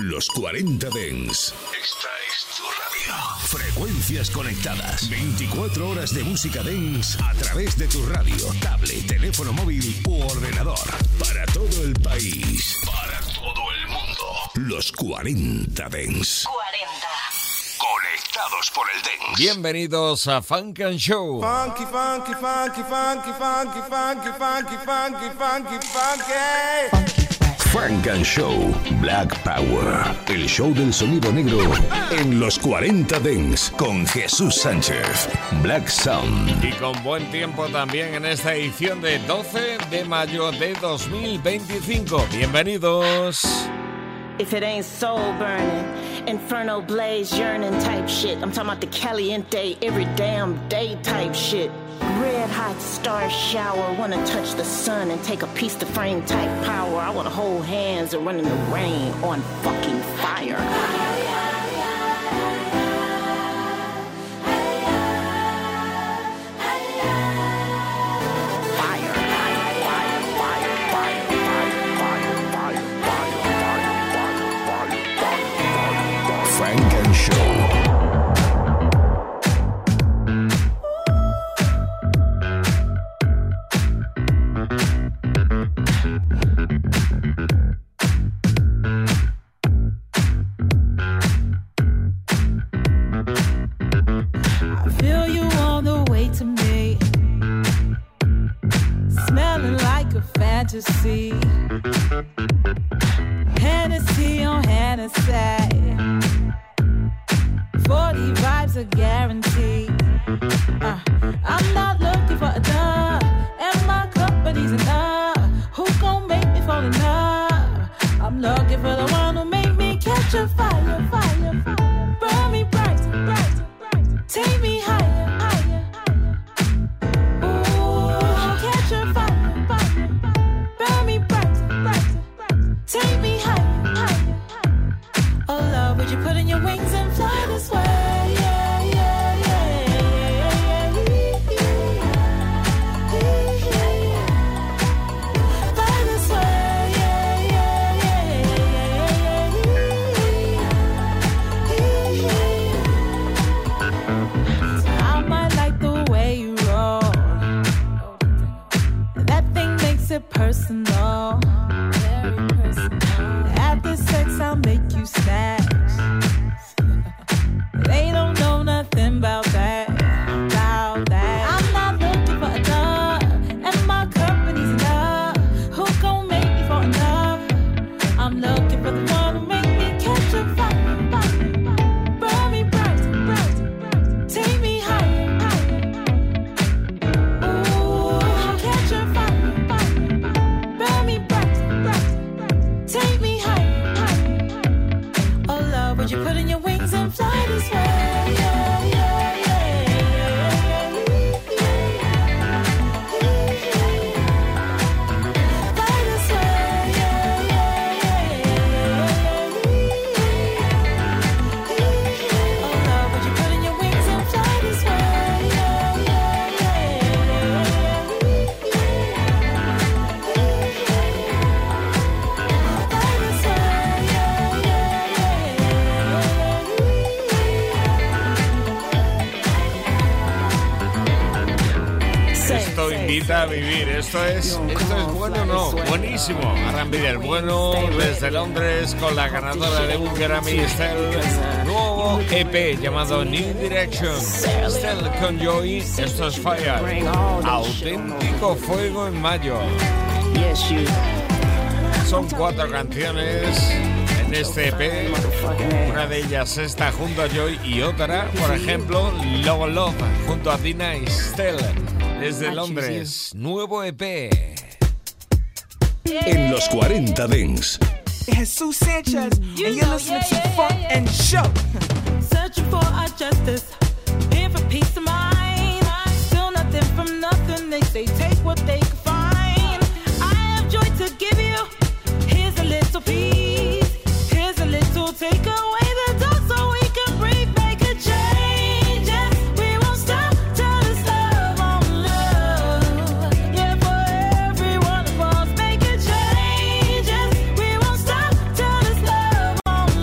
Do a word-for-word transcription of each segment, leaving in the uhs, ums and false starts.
Los cuarenta Dance. Esta es tu radio. Frecuencias conectadas. veinticuatro horas de música dance a través de tu radio, tablet, teléfono móvil u ordenador. Para todo el país. Para todo el mundo. Los cuarenta Dance. cuarenta. Conectados por el dance. Bienvenidos a Funk and Show. Funky, funky, funky, funky, funky, funky, funky, funky, funky, funky. Funk and Show Black Power. El show del sonido negro en los cuarenta Dance con Jesús Sánchez. Black Sound. Y con buen tiempo también en esta edición de doce de mayo de dos mil veinticinco. Bienvenidos. If it ain't soul burning, inferno blaze yearning type shit. I'm talking about the caliente every damn day type shit. Red hot star shower, wanna touch the sun and take a piece to frame type power. I wanna hold hands and run in the rain on fucking fire. Funk and Show. Fantasy, Hennessy on Hennessy, forty vibes are guaranteed. uh, I'm not looking for a dub, and my company's enough. Who gon' make me fall in love? I'm looking for the one who make me catch a fire, fire, fire. Burn me bright, bright, bright. Take me higher, higher, higher. Ooh, catch a fire. Take me higher, higher, higher. Oh love, would you put in your wings and fly this way? Yeah, yeah, yeah, yeah, yeah, yeah. Fly this way, yeah, yeah, yeah, yeah, yeah. I might like the way you roll. That thing makes it personal. After sex, I'll make you snatch. They don't know nothing about that, about that. I'm not looking for a dub, and my company's enough. Who gon' make me fall in love? I'm looking for the one who make me catch a fire, fire. Burn me bright, bright. Take me higher, higher. Ooh, catch a fire, fire. Burn me bright, bright. Take me higher, higher. Oh love, would you put in your wings and fly this way? Yeah, yeah, yeah, yeah, yeah. Fly this way, yeah, yeah, yeah, yeah. Oh love, would you put in your wings and fly this way? Yeah, yeah, yeah, Esto invita a vivir. Esto es, esto es bueno o no, buenísimo. R and B del bueno desde Londres con la ganadora de un Grammy, Estelle. Nuevo E P llamado New Direction. Estelle con Joey. Esto es Fire. Auténtico fuego en mayo. Son cuatro canciones en este E P. Una de ellas está junto a Joy y otra, por ejemplo, Love Love junto a Dina y Estelle. Desde Londres, nuevo E P. En los cuarenta Dance. Jesús Sánchez, and you're listening to Funk and Show. Searching for our justice, here for peace of mind. Still nothing from nothing, they say take what they can find. I have joy to give you, here's a little piece. Here's a little take away the dark so we can breathe, make a change. Yes, we won't stop till it's love on love. Yeah, for every one of us, make a change. Yes, we won't stop till it's love on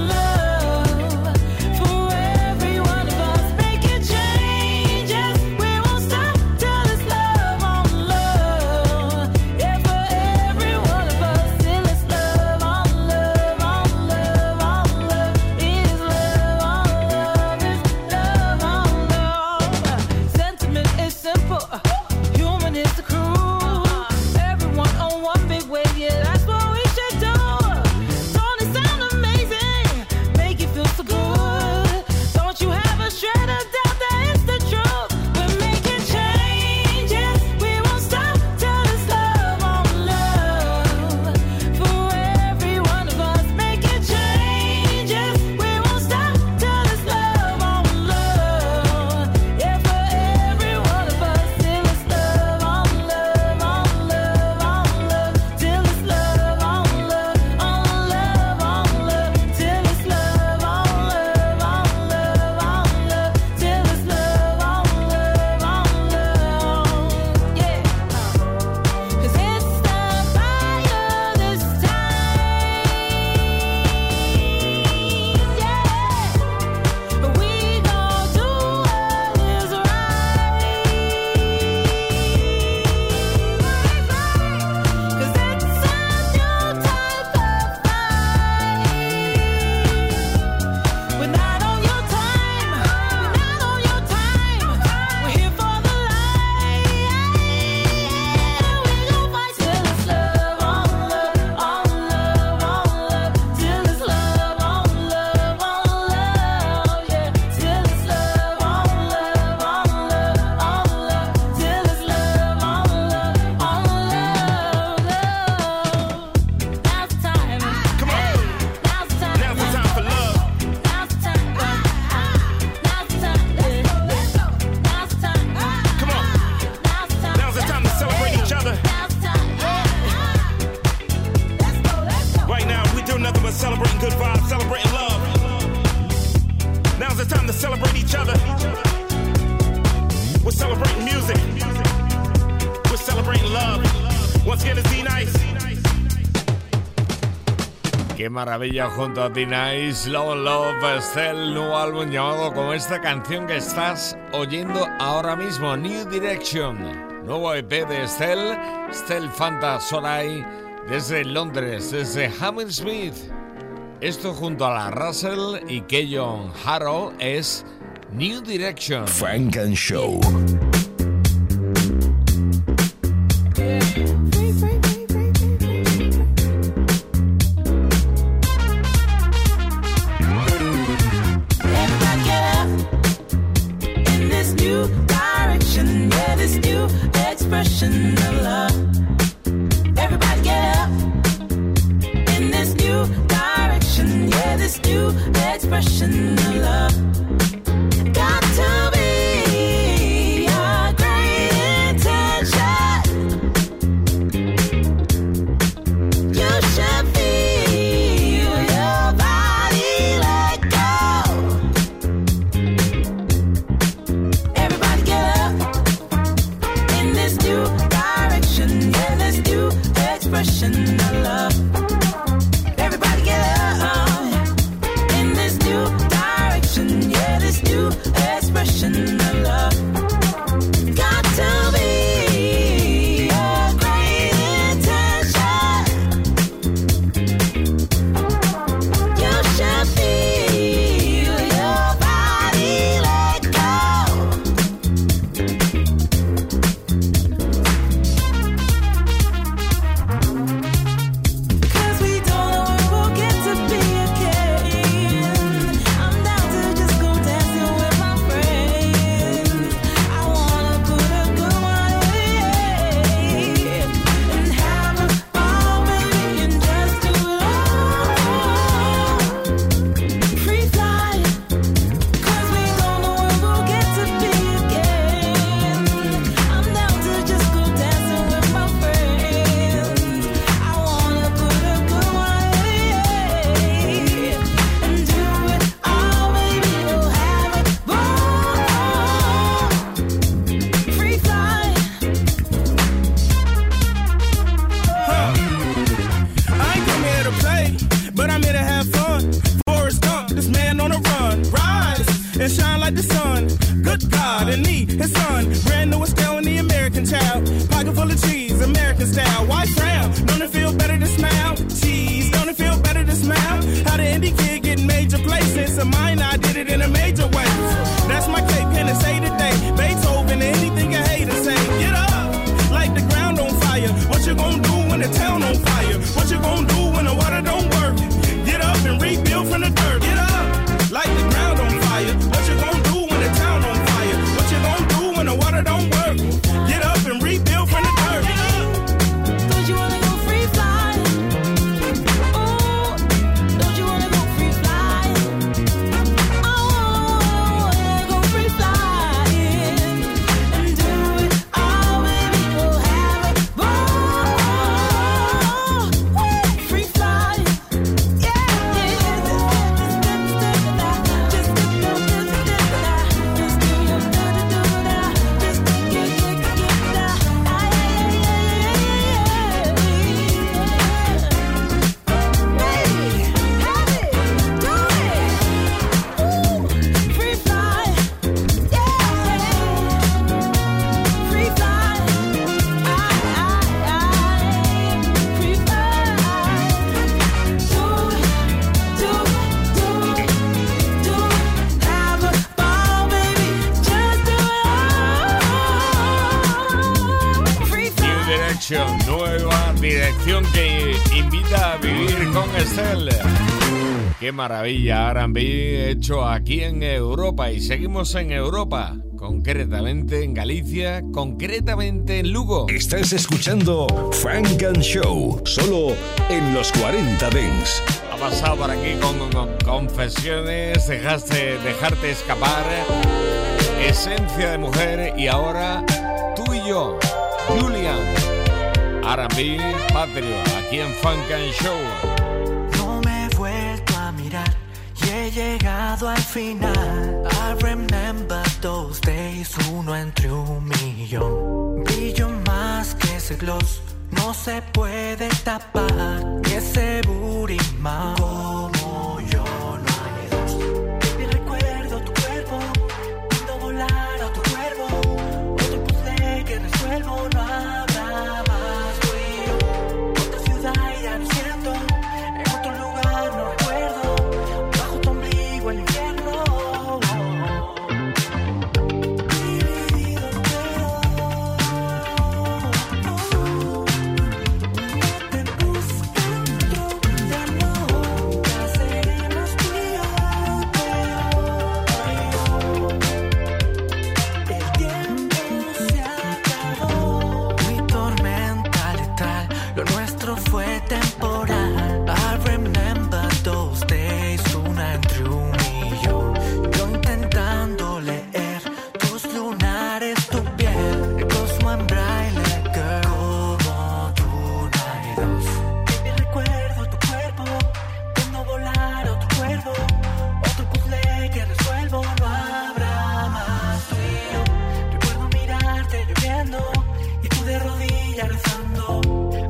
celebrating good vibes, celebrating love. Now's the time to celebrate each other. We're celebrating music. We're celebrating love. Once again, it's D-Nice. Qué maravilla junto a D-Nice, Love Love, Estelle, nuevo álbum llamado como esta canción que estás oyendo ahora mismo, New Direction, nuevo E P de Estelle, Estelle Fanta Solai, desde Londres, desde Hammersmith. Esto junto a la Russell y Keyon Harrow es New Direction. Funk and Show. Expression of love. Everybody get up in this new direction. Yeah, this new expression of love. Got to be a great intention. You should feel your body let go. Everybody get up. New direction, yeah, this new expression of love. Everybody get up in this new direction, yeah, this new expression of love. Got to be a great intention. You should feel your body let go. Nueva dirección que invita a vivir con Estelle. Qué maravilla, R and B hecho aquí en Europa. Y seguimos en Europa, concretamente en Galicia, concretamente en Lugo. Estás escuchando Funk and Show, solo en los cuarenta Dance. Ha pasado por aquí con, con confesiones, dejaste, dejarte escapar, esencia de mujer, y ahora tú y yo, Julian, R and B Patrio, aquí en Funk and Show. No me fue he llegado al final. I remember those days, uno entre un millón. Brillo más que ese gloss, no se puede tapar. Ni ese booty man. Como yo no hay dos. Baby, recuerdo tu cuerpo, puedo volar a tu cuerpo. Otro puzzle que resuelvo, no habrá más tú y yo. Otra ciudad ya no siento, en otro lugar no recuerdo. Bajo tu ombligo el infierno. Dividido en fue temporal. I remember those days, una entre un millón. Yo intentando leer tus lunares, tu piel, el cosmo en braille, girl. Como tú no hay dos. Baby, recuerdo tu cuerpo, puedo volar a otro cuervo. Otro puzzle que resuelvo, no habrá más tú y yo. Recuerdo mirarte lloviendo y tú de rodillas rezando.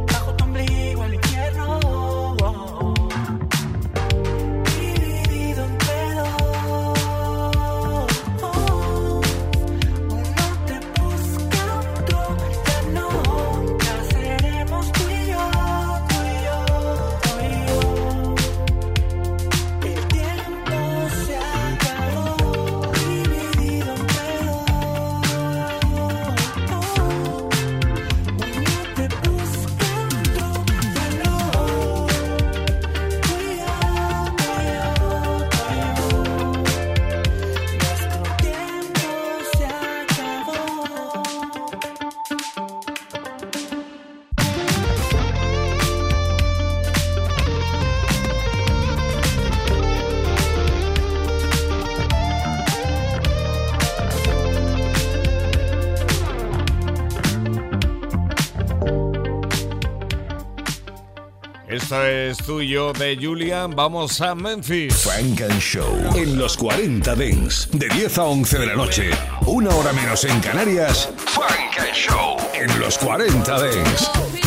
Esto es tuyo de Julian. Vamos a Memphis. Funk and Show en los cuarenta Dance, de diez a once de la noche, una hora menos en Canarias. Funk and Show en los cuarenta Dance.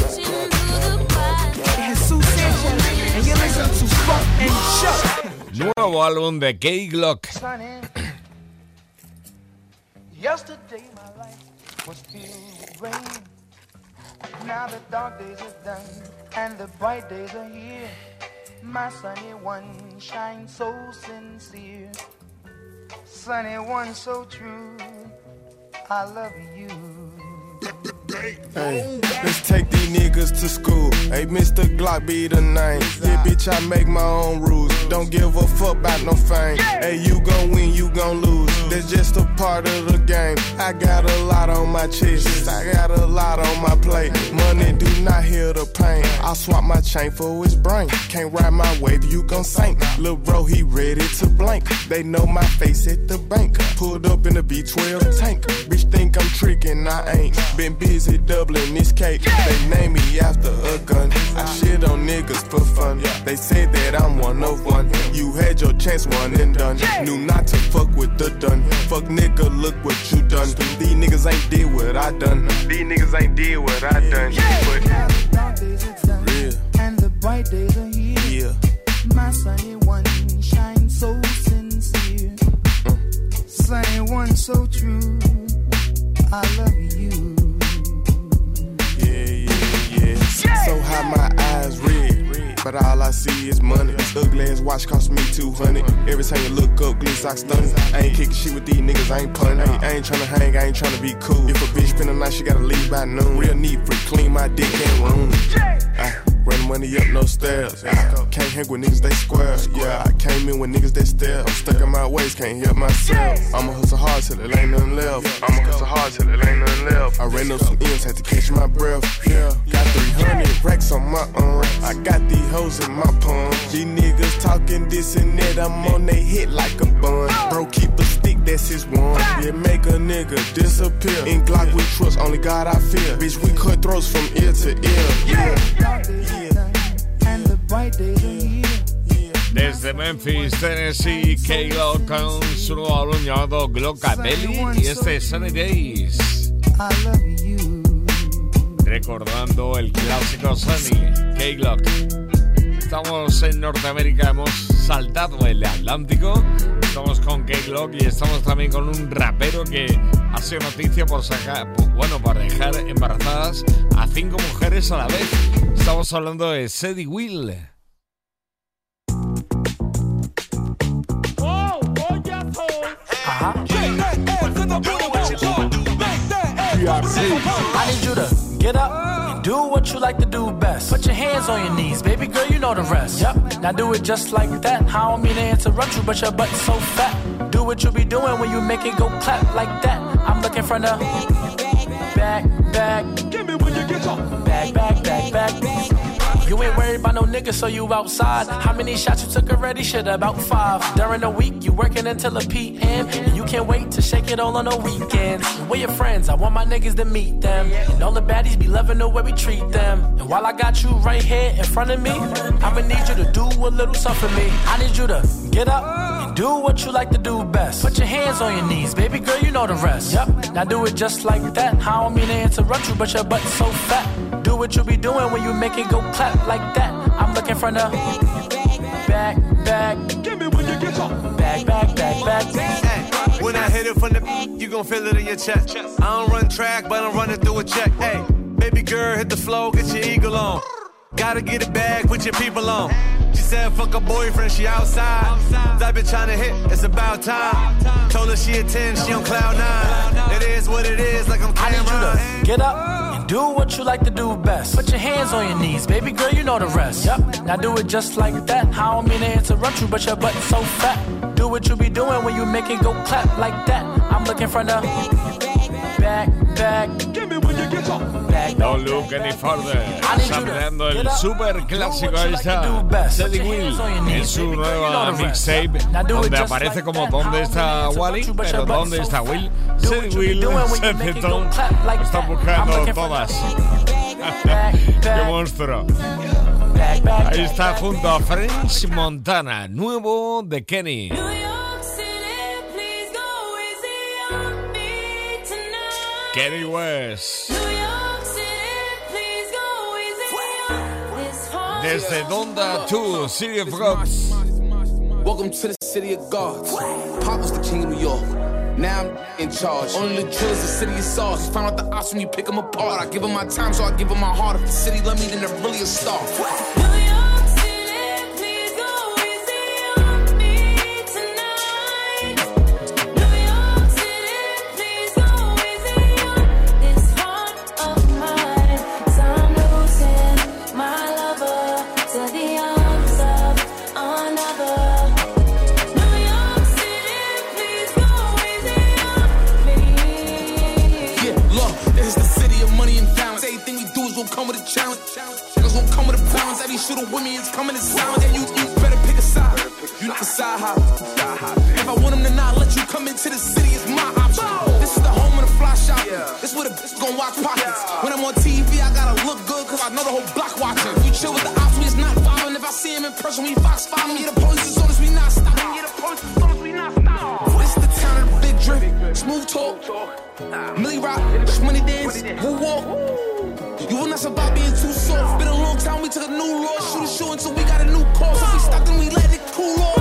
Nuevo álbum de K-Glock. Yesterday my life was filled with rain. Now the dark days are done and the bright days are here. My sunny one shines so sincere. Sunny one so true, I love you. Hey, let's take these niggas to school. Hey, Mister Glock be the name. Yeah, bitch, I make my own rules. Don't give a fuck about no fame. Hey, you gon' win, you gon' lose. That's just a part of the game. I got a lot on my chest. I got a lot on my plate. Money do not heal the pain. I'll swap my chain for his brain. Can't ride my wave, you gon' sink. Lil' bro, he ready to blank. They know my face at the bank. Pulled up in the B twelve tank. Bitch think I'm tricking, I ain't. Been busy doubling this cake. They name me after a gun. I shit on niggas for fun. They said that I'm one of one. You had your chance, one and done. Knew not to fuck with the done. Fuck nigga, look what you done. These niggas ain't did what I done. These niggas ain't did what I done. But now the dark days are done real. And the bright days are here. Yeah. My sunny one shines so sincere. Mm. Sunny one so true, I love you. Yeah, yeah, yeah. So high my eyes red, but all I see is money. This ugly ass watch cost me two hundred. Every time you look up, glitz I stun. I ain't kicking shit with these niggas, I ain't punning. I ain't, I ain't tryna hang, I ain't tryna be cool. If a bitch spend the night, she gotta leave by noon. Real neat, free, clean my dick and room. I run money up, no stairs. I can't hang with niggas, they square. Yeah, I came in with niggas that stare. I'm stuck in my ways, can't help myself. I'ma hustle hard till it ain't nothing left. I'ma hustle hard till it ain't nothing left. I ran up some ends, had to catch my breath. Yeah, got three hundred racks on my arm. I got these hoes in my palm. These niggas talking this and that, I'm on they hit like a bun. Bro, keep a stick, that's his one. Yeah, make a nigga disappear. In Glock we trust, only God I fear. Bitch, we cut throats from ear to ear. Yeah, yeah. And the bright days are here. Desde Memphis, Tennessee, K-Lo con su nuevo álbum llamado Glockabelly y este es Sunny Days. Recordando el clásico Sunny, K-Lo. Estamos en Norteamérica, hemos saltado el Atlántico. Estamos con K-Lo y estamos también con un rapero que ha sido noticia por sacar, bueno, por dejar embarazadas a cinco mujeres a la vez. Estamos hablando de Cedi Will. Uh-huh. I need you to get up and do what you like to do best. Put your hands on your knees, baby girl, you know the rest. Yep, now do it just like that. I don't mean to interrupt you, but your butt's so fat. Do what you be doing when you make it go clap like that. I'm looking for the back, back. Give me when you get up. Back, back, back, back. You ain't worried about no niggas, so you outside. How many shots you took already? Shit, about five. During the week, you working until a P M. And you can't wait to shake it all on the weekends. And where your friends? I want my niggas to meet them. And all the baddies be loving the way we treat them. And while I got you right here in front of me, I'ma need you to do a little something for me. I need you to get up and do what you like to do best. Put your hands on your knees, baby girl, you know the rest. Yep, now do it just like that. I don't mean to interrupt you, but your butt's so fat. Do what you be doing when you make it go clap like that. I'm looking for the back, back. Give me when you get up. Back, back, back, back. Hey, when I hit it from the you gon' feel it in your chest. I don't run track, but I'm running through a check. Hey, baby girl, hit the flow, get your eagle on. Gotta get it back, put your people on. She said fuck her boyfriend, she outside. I've been trying to hit, it's about time. Told her she a ten, she on cloud nine. It is what it is, like I'm Cameron. I need you to get up. Do what you like to do best. Put your hands on your knees, baby girl, you know the rest. Yep, now do it just like that. I don't mean to interrupt you, but your butt's so fat. Do what you be doing when you make it go clap like that. I'm looking for the back, back. Give me when you get up. Don't look any further. Sampleando el super clásico, ahí está Cedi Will en su nueva mixtape, donde aparece como ¿dónde está Wally? Pero ¿dónde está Will? Cedi Will, Sefton, están buscando todas. ¡Qué monstruo! Ahí está junto a French Montana, nuevo de Kenny. Kenny West. Desde Donda to City of Gods. Welcome to the City of Gods. Pop was the king of New York. Now I'm in charge. Only the drill is the city of sauce. Found out the ops when you pick them apart. I give them my time, so I give them my heart. If the city love me, then they're really a star. Shooter with me, it's coming to sound. And you, you better pick a side. You not a side hop. If I want him to not let you come into the city, it's my option. This is the home of the fly shop. This where the bitch gon' watch pockets. When I'm on T V, I gotta look good, cause I know the whole block watching. We chill with the ops, we is not following. If I see him in person, we fox following. Yeah, the police as soon as we not stopping. Yeah, the police as soon as we not stopping. This is the town of the big drip. Smooth talk. Millie Rock, money dance, who walk. You will not survive being too soft. Been a long time, we took a new law. Shoot a shoe until we got a new call. So we stopped and we let it cool off.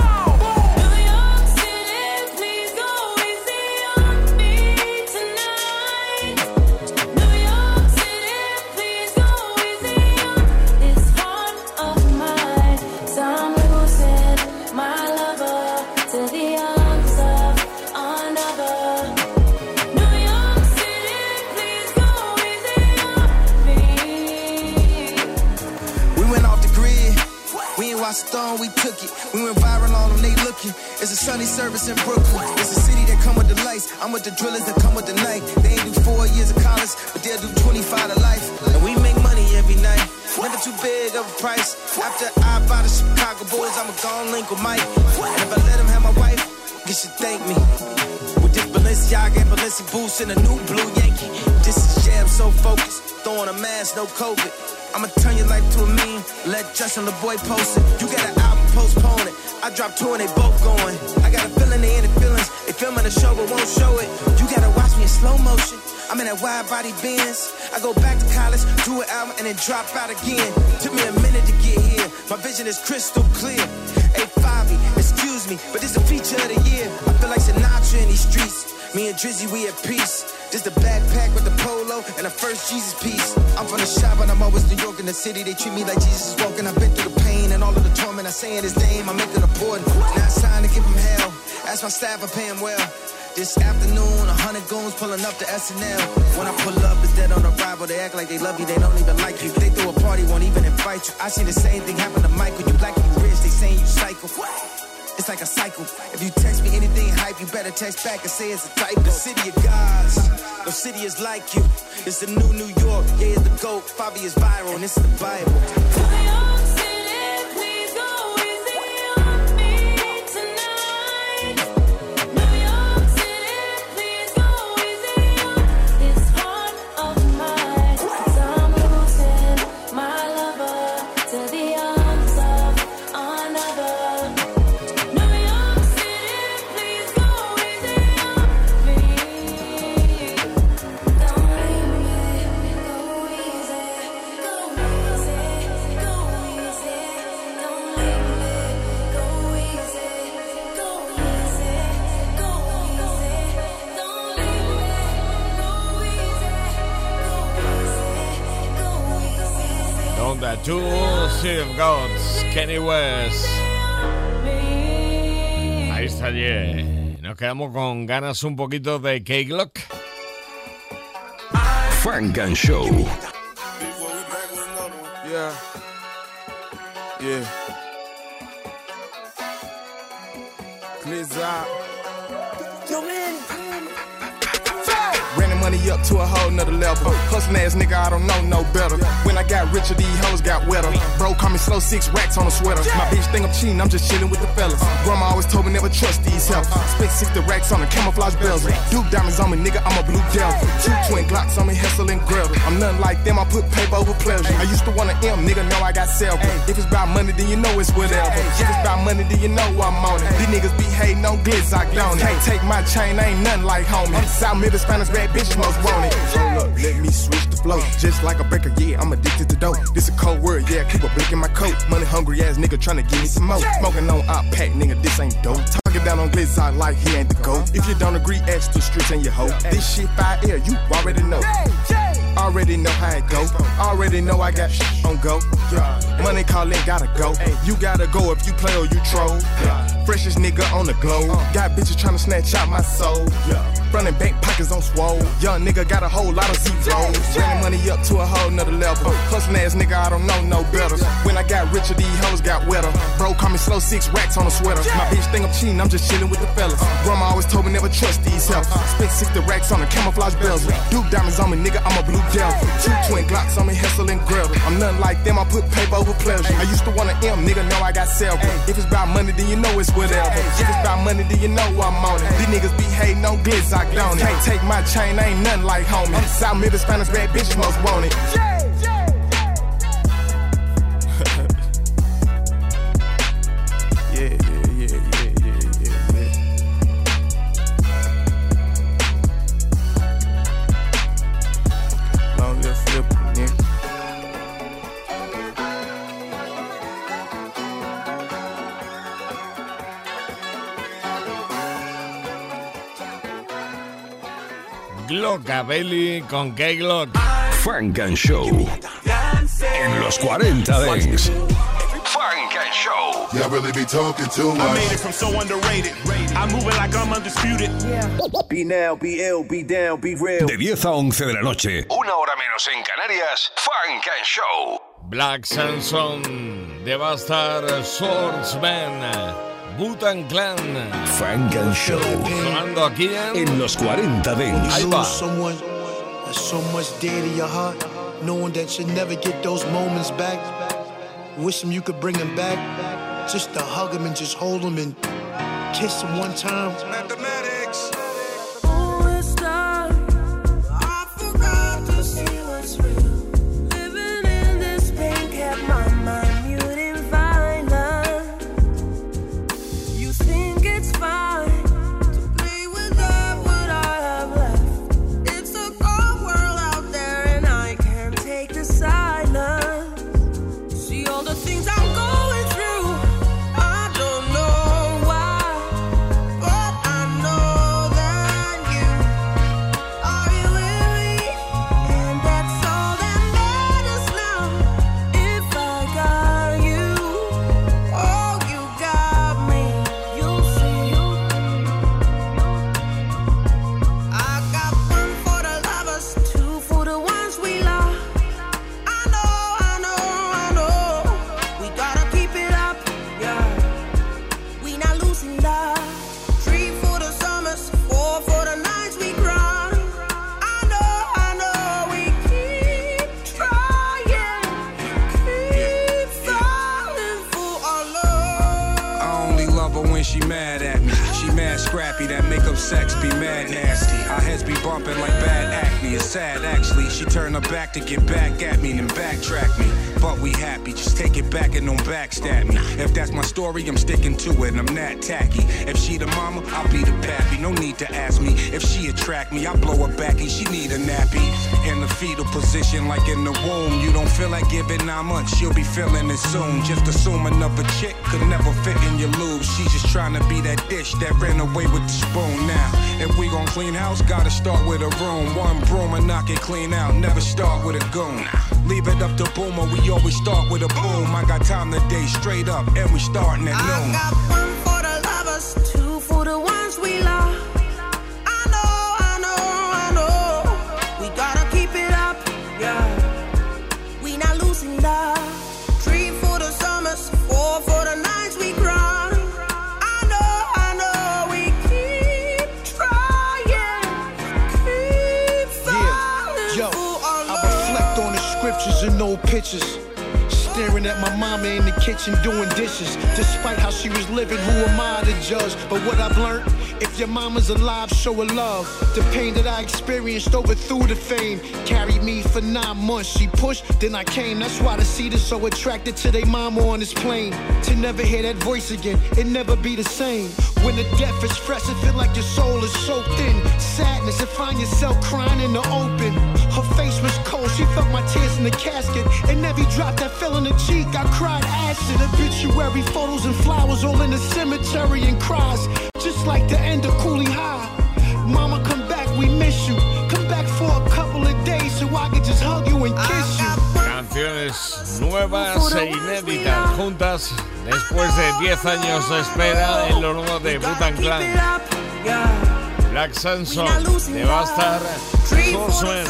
Stone, we took it. We went viral on them, they looking. It's a Sunday service in Brooklyn. It's a city that come with the lights. I'm with the drillers that come with the night. They ain't do four years of college, but they'll do twenty-five to life. And we make money every night. Never too big of a price. After I buy the Chicago Bulls, I'ma go and link with Mike. And if I let him have my wife, you should thank me. With this Balenciaga and Balenci boots and a new blue Yankee. This is jam so focused. Throwing a mask, no COVID. I'ma turn your life to a meme. Let Justin LeBoy post it. You got an album postpone it. I drop two and they both going. I got a feeling they in the feelings. They filming the show but won't show it. You gotta watch me in slow motion. I'm in that wide body Benz. I go back to college, do an album, and then drop out again. Took me a minute to get here. My vision is crystal clear. Hey, Fabi, excuse me, but this a feature of the year. I feel like Sinatra in these streets. Me and Drizzy, we at peace. Just a backpack with the polo and a first Jesus piece. I'm from the shop, but I'm always New York in the city. They treat me like Jesus is walking. I've been through the pain and all of the torment. I say in his name, I'm making a point. Now it's time to give him hell. Ask my staff, I pay him well. This afternoon, a hundred goons pulling up to S N L. When I pull up, it's dead on arrival. They act like they love you, they don't even like you. They throw a party, won't even invite you. I seen the same thing happen to Michael. You black and you rich, they saying you psycho. It's like a cycle. If you text me anything hype, you better text back and say it's a typo. The city of gods, no city is like you. It's the new New York, yeah, it's the GOAT. Fabi is viral, and this is the Bible. Two City of Gods, Kanye West. Ahí está, yeah. Nos quedamos con ganas un poquito de K-Glock. Funk and Show. Yeah. Yeah. Blizzard. Yo, man. Ran the money up to a whole nother level. Hustling ass nigga, I don't know no better. When I got richer, these hoes got wetter. Bro, call me slow, six racks on a sweater. My bitch think I'm cheating, I'm just chilling with the fellas. Grandma always told me never trust these helpers. Spent sixty racks on a camouflage bezel. Duke diamonds on me, nigga, I'm a blue devil. Two twin Glocks on me, Hessel and Gretel. I'm nothing like them, I put paper over pleasure. I used to want to M, nigga, know I got several. If it's about money, then you know it's whatever. If it's about money, then you know I'm on it. These niggas be hating on glitz, I don't it. Can't take my chain, I ain't nothing like homie. South Middle Spanish bad bitches most want it. Hold up, let me switch the flow. Just like a breaker, yeah, I'm addicted to dope. This a cold word, yeah, keep a blick in my coat. Money hungry ass nigga tryna give me some more. Smoking on op pack, nigga, this ain't dope. Talking down on glitz, I like he ain't the goat. If you don't agree, ask the streets and your hoe. This shit fire air, you already know. Already know how it go. Already know I got shit on go. Yeah. Money calling, gotta go. You gotta go if you play or you troll. Yeah. Freshest nigga on the globe. Got bitches tryna snatch out my soul. Yeah. Running back pockets on swole. Young nigga got a whole lot of zeros. Running money up to a whole nother level. Hustling ass nigga, I don't know no better. When I got richer, these hoes got wetter. Bro, call me slow, six racks on a sweater. My bitch think I'm cheating, I'm just chilling with the fellas. Grandma always told me never trust these helpers. Spent sixty racks on a camouflage bezel. Duke diamonds on me, nigga, I'm a blue devil. Two twin Glocks on me, Hessel and Gretel. I'm nothing like them, I put paper over pleasure. I used to want to M, nigga, know I got several. If it's about money, then you know it's whatever. If it's about money, then you know I'm on it. These niggas be hating on glitz, I don't it. Can't take my chain, I ain't nothing like homie. South Middle Spanish bad bitches most want it. Yeah, yeah, yeah, yeah, yeah, yeah, yeah. Long live flip, nigga. Glockabelly con K-Glock. Funk and Show. En los cuarenta Dance. Funk and Show. Y'all really be talking too much. I made it from so underrated. I'm moving like I'm undisputed. Be now, be ill, be down, be real. De diez a once de la noche. Una hora menos en Canarias. Funk and Show. Black Samson, Devastar, Swordsman, Wu-Tang Clan. Funk and Show. Sonando aquí en, en los cuarenta Dance. Ahí va. Someone that's so much dear to your heart, knowing that you'll never get those moments back. Wish him you could bring him back, just to hug him and just hold him and kiss him one time. Mathematics. the three for the summers, four for the nights we cry. I know, I know we keep trying, keep falling for our love. I only love her when she mad at me. She mad scrappy, that make up sex be mad nasty. Our heads be bumping like bad acne. It's sad actually. She turned her back to get back at me, then backtrack me. But we happy, just take it back and don't backstab me. If that's my story, I'm sticking to it, and I'm not tacky. If she the mama, I'll be the pappy. No need to ask me. If she attract me, I blow her back and she need a nappy. In the fetal position, like in the womb. You don't feel like giving nine months, she'll be feeling it soon. Just assume another chick could never fit in your lube. She's just trying to be that dish that ran away with the spoon. Now, if we gon' clean house, gotta start with a room. One broom and knock it clean out, never start with a goon. Leave it up to Boomer, we always start with a boom. I got time today, straight up, and we starting at noon. I got one for the lovers, two for the ones we love. I know, I know, I know. We gotta keep it up, yeah. We not losing love. Three for the summers, four for the nights we cry. I know, I know. We keep trying, keep falling Yo, for our love. I reflect on the scriptures and old pictures. Staring at my mama in the kitchen doing dishes. Despite how she was living, who am I to judge? But what I've learned, if your mama's alive, show her love. The pain that I experienced overthrew the fame. Carried me for nine months. She pushed, then I came. That's why the seed is so attracted to their mama on this plane. To never hear that voice again, it never be the same. When the death is fresh, it feel like your soul is soaked in sadness and find yourself crying in the open. Her face was cold, she felt my tears in the casket. And every drop that fell in the cheek, I cried acid. Obituary photos and flowers all in the cemetery and cries. Just like the end of Cooley High. Mama, come back, we miss you. Come back for a couple of days so I can just hug you and kiss you. Canciones nuevas e inéditas juntas después de diez años de espera en lo nuevo de Wu-Tang Clan. Black Samson, de Bastard, Sourceman.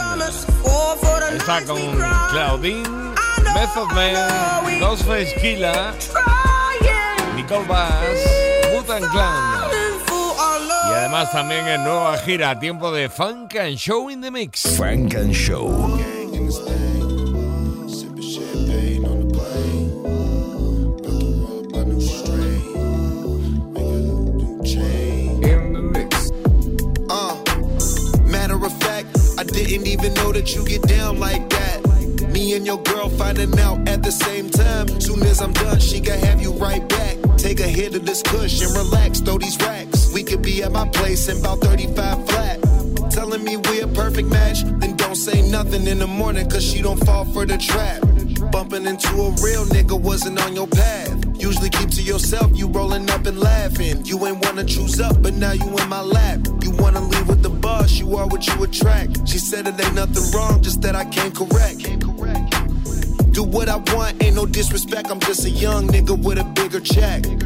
Está con Claudine, Method Man, Ghostface Killah, Nicole Bass, Wu-Tang Clan. Y además también en nueva gira, tiempo de Funk and Show in the Mix. Funk and Show. I didn't even know that you get down like that. Me and your girl finding out at the same time. Soon as I'm done, she gon' have you right back. Take a hit of this kush and relax, throw these racks. We could be at my place in about thirty-five flat. Telling me we a perfect match, then don't say nothing in the morning, cause she don't fall for the trap. Bumping into a real nigga wasn't on your path. Usually keep to yourself, you rolling up and laughing. You ain't wanna choose up, but now you in my lap. You wanna leave with the boss, you are what you attract. She said it ain't nothing wrong, just that I can't correct. Do what I want, ain't no disrespect. I'm just a young nigga with a bigger check. And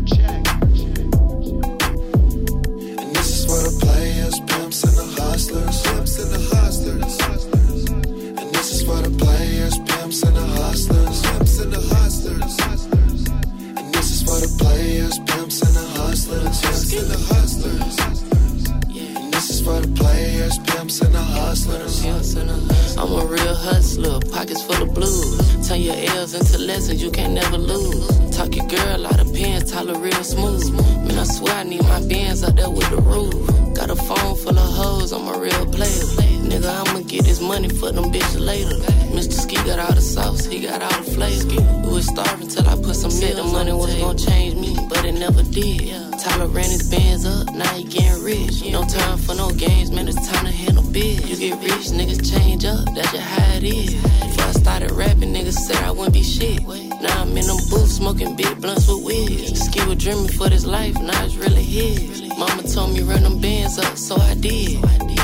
this is for the players, pimps and the hustlers. Pimps and the hustlers. And this is for the players, pimps and the hustlers. Pimps and the hustlers. And this is for the players, pimps and the hustlers. Pimps and the hustlers. And this is for the players, pimps and the hustlers. I'm a real hustler, pockets full of blues. Turn your L's into lessons, you can't never lose. Talk your girl out of pants, Tyler real smooth. Man, I swear I need my bands out there with the roof. Got a phone full of hoes, I'm a real player. Nigga, I'ma get this money for them bitches later. Mister Ski got all the sauce, he got all the flavor. We was starving till I put some meals. The money was gonna change me, but it never did. Tyler ran his bands up, now he getting rich. No time for no games, man, it's time to handle biz. You get rich, niggas change up, that's just how it is. Before I started rapping, niggas said I wouldn't be shit. Now I'm in them booths, smoking big blunts with wigs. Ski was dreaming for this life, now it's really his. Mama told me run them bands up, so I did.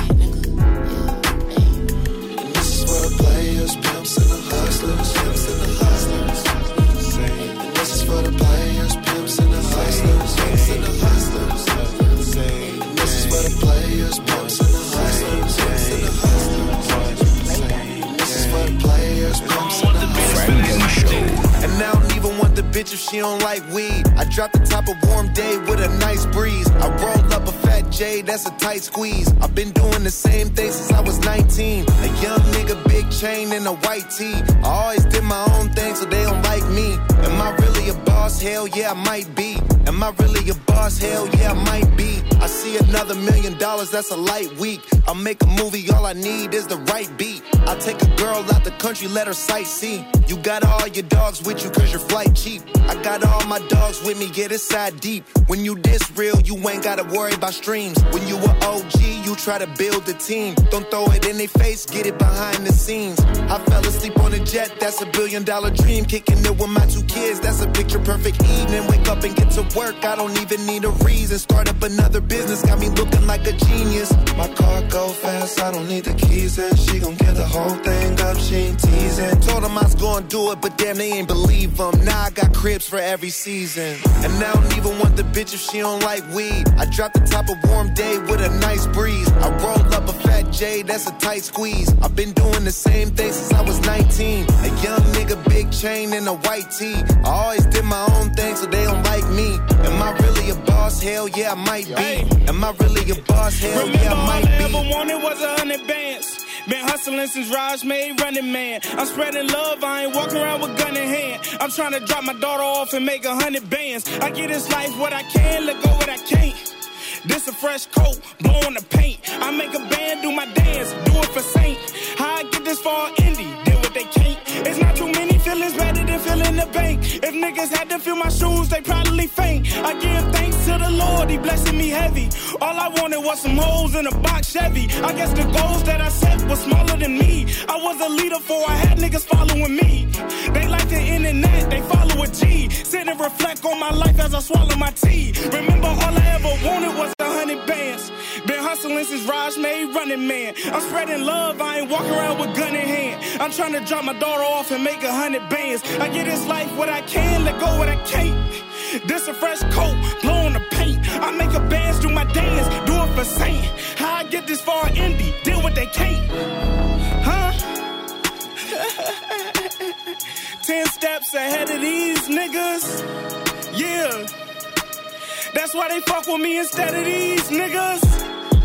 For the players, pimps and the hustlers, pimps and the hustlers. And this is for the players, pimps and the hustlers, pimps and the hustlers. And this is for the players, pimps and the hustlers, pimps and the hustlers. And this is for the players, pimps and the hustlers. And I don't even want the bitch if she don't like weed. I drop the top of warm day with a nice breeze. I roll up a fat J, that's a tight squeeze. I've been doing the same thing since I was nineteen. A young nigga, big chain and a white tee. I always did my own thing, so they don't like me. Am I really a boss? Hell yeah, I might be. Am I really a boss? Hell yeah, I might be. I see another million dollars, that's a light week. I'll make a movie, all I need is the right beat. I'll take a girl out the country, let her sightsee. You got all your dogs with you cause your flight cheap. I got all my dogs with me, get inside deep. When you this real, you ain't gotta worry about streams. When you a O G, you try to build a team. Don't throw it in their face, get it behind the scenes. I fell asleep on a jet, that's a billion dollar dream. Kicking it with my two kids, that's a picture perfect evening. Wake up and get to work, I don't even need a reason. Start up another business, got me looking like a genius. My car go fast, I don't need the keys. And she gon' get the whole thing up, she ain't teasing. Told them I was gonna do it, but damn, they ain't believe them. Now I got cribs for every season. And I don't even want the bitch if she don't like weed. I drop the top of warm day with a nice breeze. I roll up a fat J, that's a tight squeeze. I've been doing the same thing since I was nineteen. A young nigga, big chain and a white tee. I always did my own thing, so they don't like me. Am I really a boss? Hell yeah, I might be. Am I really a boss? Hell Remember yeah, I might all I be. ever wanted was a hundred bands. Been hustling since Raj made Running Man. I'm spreading love, I ain't walking around with gun in hand. I'm trying to drop my daughter off and make a hundred bands. I get this life what I can, let go what I can't. This a fresh coat, blowing the paint. I make a band, do my dance, do it for Saint. How I get this far indie, did what they can't. It's not too many feelings better than feeling the bank. If niggas had to fill my shoes, they probably faint. I give thanks to the Lord, he blessing me heavy. All I wanted was some hoes in a box Chevy. I guess the goals that I set was smaller than me. I was a leader for I had niggas following me. They like the internet, they follow a G. Sit and reflect on my life as I swallow my tea. Remember all I ever wanted was a hundred bands. Been hustling since Raj made Running Man. I'm spreading love, I ain't walking around with gun in hand. I'm trying to drop my daughter off and make a hundred bands. I get this life what I can, let go what I can't. This a fresh coat, blowing the paint. I make a bands, do my dance, do it for Saint. How I get this far indie, deal what they can't. Huh? Ten steps ahead of these niggas. Yeah. That's why they fuck with me instead of these niggas.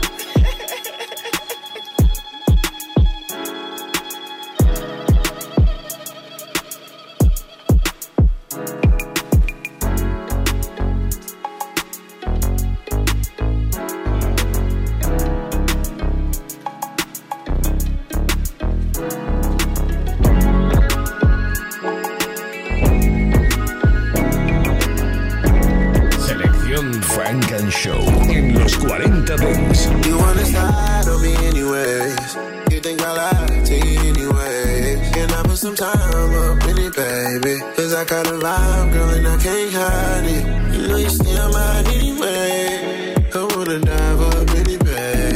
Funk and Show en los cuarenta Dance. You wanna slide on me anyways. You think I lie to you anyways. Can I put some time up in it, baby? Cause I got a vibe, girl, and I can't hide it. You know you still mine anyway. I wanna dive up in it,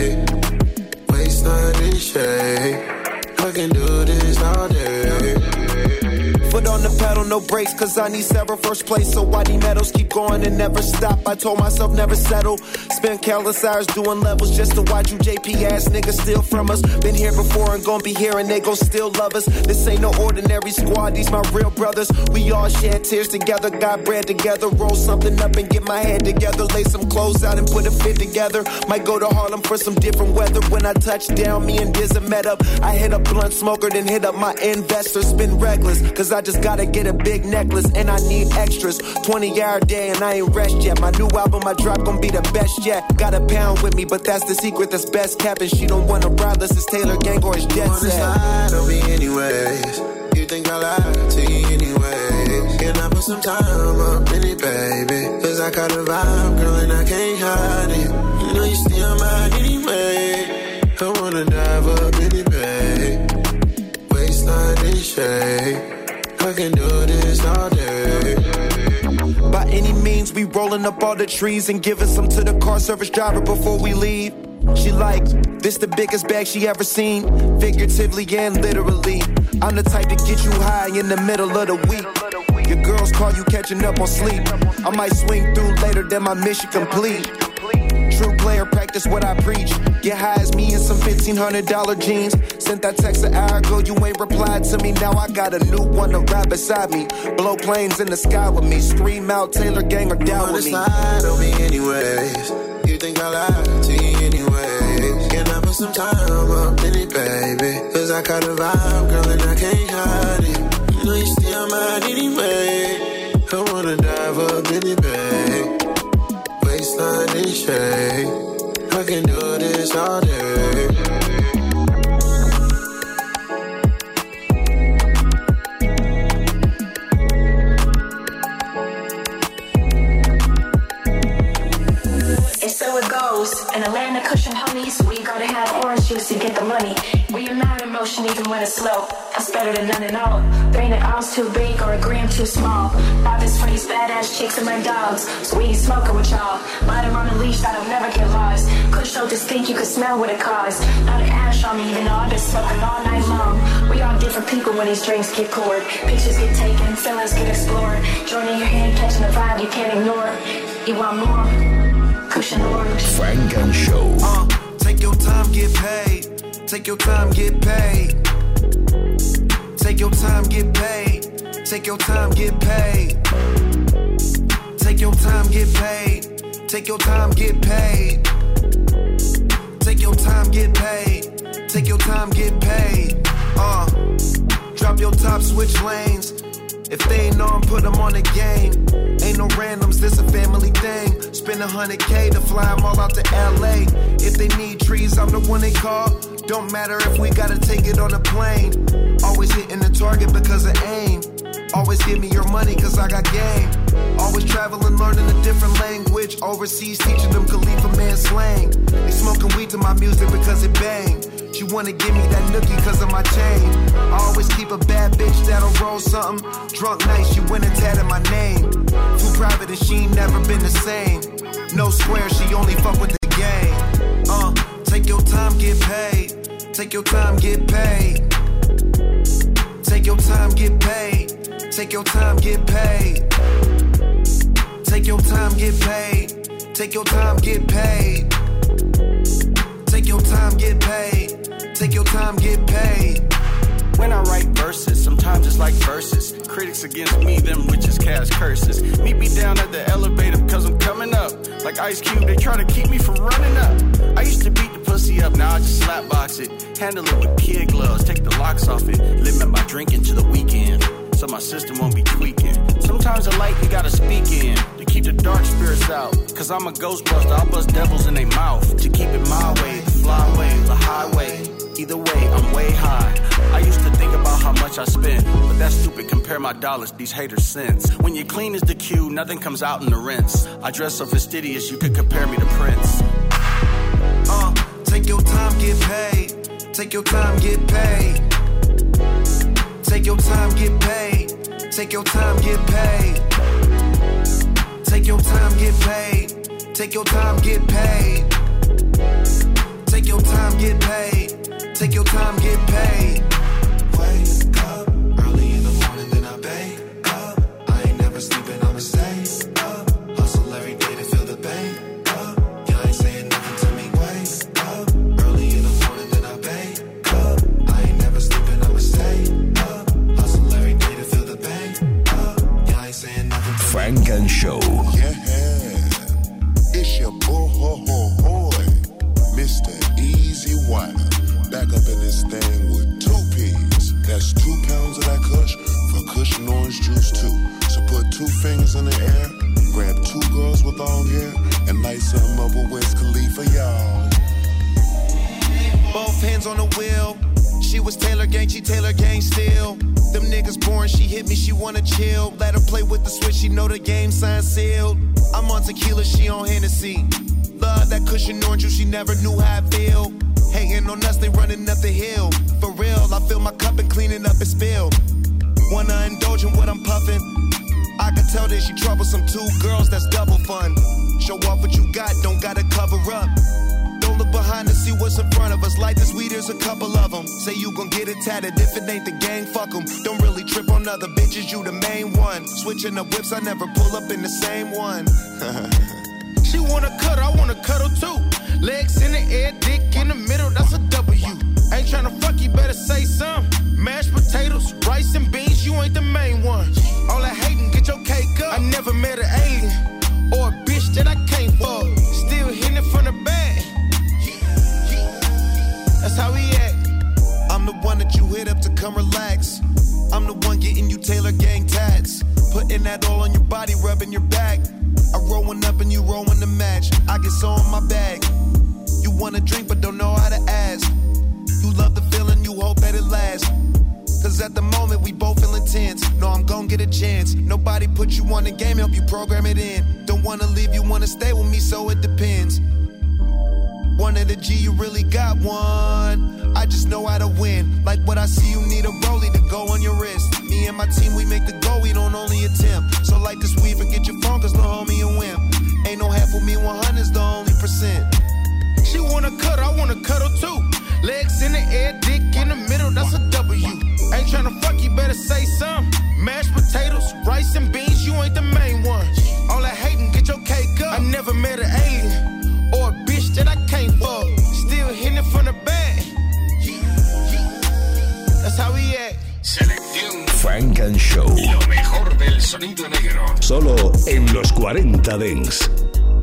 babe. Waistline in shade. I can do this all day. Foot on the pedal, no brakes, cause I need several first place. So why these medals keep going and never stop? I told myself never settle. Spent countless hours doing levels just to watch you J P ass niggas steal from us. Been here before and gon' be here and they gon' still love us. This ain't no ordinary squad, these my real brothers. We all shed tears together, got bread together. Roll something up and get my head together. Lay some clothes out and put a fit together. Might go to Harlem for some different weather. When I touch down, me and Dizza met up. I hit a blunt smoker, then hit up my investors. Spin reckless, cause I just gotta get a big necklace and I need extras. twenty hour day and I ain't rest yet. My new album I drop gon' be the best yet. Got a pound with me, but that's the secret that's best kept. And she don't wanna ride unless it's Taylor Gang or it's Jet You wanna Set. slide on me anyways. You think I lie to you anyways. Can I put some time up in it, baby? Cause I got a vibe, girl, and I can't hide it. You know you still mine anyway. I wanna dive up in it, babe. Waistline in shade. I can do this all day. By any means, we rolling up all the trees and giving some to the car service driver before we leave. She like, this the biggest bag she ever seen, figuratively and literally. I'm the type to get you high in the middle of the week. Your girls call you catching up on sleep. I might swing through later than my mission complete. True player, practice practice what I preach. Get high as me in some fifteen hundred dollar jeans. Sent that text an hour ago, you ain't replied to me. Now I got a new one to ride beside me. Blow planes in the sky with me. Scream out Taylor Gang or down with me. Slide on me anyways. You think I lied to you anyways. Can I put some time up in it, baby? Cause I caught a vibe, girl, and I can't hide it. You know you still mine anyway. I wanna dive up in it, babe. Waistline in shade. I can do this all day. So it goes. In a land of cushion honeys, we gotta have orange juice to get the money. We are not in motion even when it's slow. That's better than none at all. There ain't an ounce too big or a gram too small. Five is for these badass chicks and my dogs. So we ain't smoking with y'all. Mind them on a leash that'll never get lost. Kush so distinct you can smell what it caused. Not an ash on me even though I've been smoking all night long. We all different people when these drinks get poured. Pictures get taken, feelings get explored. Joining your hand, catching the vibe you can't ignore. You want more? Frank and Show. Uh, take your time, get paid. Take your time, get paid. Take your time, get paid. Take your time, get paid. Take your time, get paid. Take your time, get paid. Take your time, get paid. Take your time, get paid. Uh, drop your top, switch lanes. If they ain't on, put them on the game. Ain't no randoms, this a family thing. Spend a hundred K to fly them all out to L A. If they need trees, I'm the one they call. Don't matter if we gotta take it on a plane. Always hitting the target because of aim. Always give me your money cause I got game. Always traveling, learning a different language. Overseas, teaching them Khalifa man slang. They smoking weed to my music because it bang. She wanna give me that nookie cause of my chain. I always keep a bad bitch that'll roll something. Drunk night, she went and tatted my name. Too private and she ain't never been the same. No square, she only fuck with the game. Uh, take your time, get paid. Take your time, get paid. Take your time, get paid. Take your time, get paid. Take your time, get paid. Take your time, get paid. Take your time, get paid. Take your time, get paid. When I write verses, sometimes it's like verses. Critics against me, them witches cast curses. Meet me down at the elevator cause I'm coming up. Like Ice Cube, they try to keep me from running up. I used to beat the pussy up, now I just slap box it. Handle it with kid gloves, take the locks off it. Limit my drinking to the weekend, so my system won't be tweaking. Sometimes the light you gotta speak in, to keep the dark spirits out. Cause I'm a ghostbuster, I'll bust devils in their mouth. To keep it my way, the flyway, the highway. Either way, I'm way high. I used to think about how much I spend, but that's stupid, compare my dollars, these haters cents. When you're clean as the Q, nothing comes out in the rinse. I dress so fastidious, you could compare me to Prince. Uh, take your time, get paid. Take your time, get paid. Take your time, get paid. Take your time, get paid. Take your time, get paid. Take your time, get paid. Take your time, get paid. Take your time, get paid. Wake up early in the morning, then I bake up. I ain't never sleeping, I'ma stay up. Hustle every day to feel the pain up. You ain't saying nothing to me. Wake up early in the morning, then I bake up. I ain't never sleeping, I'ma stay up. Hustle every day to feel the pain up. You ain't saying nothing to me. Frank and Show. Yeah, it's your boy, Mister Easy Wider. Back up in this thing with two P's. That's two pounds of that Kush for Kush and orange juice too. So put two fingers in the air, grab two girls with long hair, and light something up with Wiz Khalifa, y'all. Both hands on the wheel. She was Taylor Gang, she Taylor Gang still. Them niggas boring, she hit me, she wanna chill. Let her play with the switch, she know the game sign sealed. I'm on tequila, she on Hennessy. Love that cushion orange juice, she never knew how I feel. Hating on us, they running up the hill. For real, I fill my cup and clean it up and spill. Wanna indulge in what I'm puffing. I can tell that she troublesome. Two girls, that's double fun. Show off what you got, don't gotta cover up. Don't look behind to see what's in front of us. Like this weed, there's a couple of them. Say you gon' get it tatted, if it ain't the gang, fuck them. Don't really trip on other bitches, you the main one. Switching up whips, I never pull up in the same one. She wanna cuddle, I wanna cuddle too. Legs wanna drink but don't know how to ask. You love the feeling, you hope that it lasts. Cause at the moment we both feel intense. No, I'm gon' get a chance. Nobody put you on the game, help you program it in. Don't wanna leave, you wanna stay with me, so it depends. One of the G, you really got one. I just know how to win. Like what I see, you need a rollie to go on your wrist. Me and my team, we make the goal, we don't only attempt. So like this weed, forget your phone, cause little homie a wimp. Ain't no half with me, one hundred's the only percent. She wanna cuddle, I wanna cuddle too. Legs in the air, dick in the middle, that's a W. Ain't tryna fuck, you better say something. Mashed potatoes, rice and beans, you ain't the main one. All that hating, get your cake up. I never met an alien or a bitch that I can't fuck. Still hitting it from the back. That's how we act. Selección Funk and Show. Lo mejor del sonido negro. Solo en los cuarenta Dance.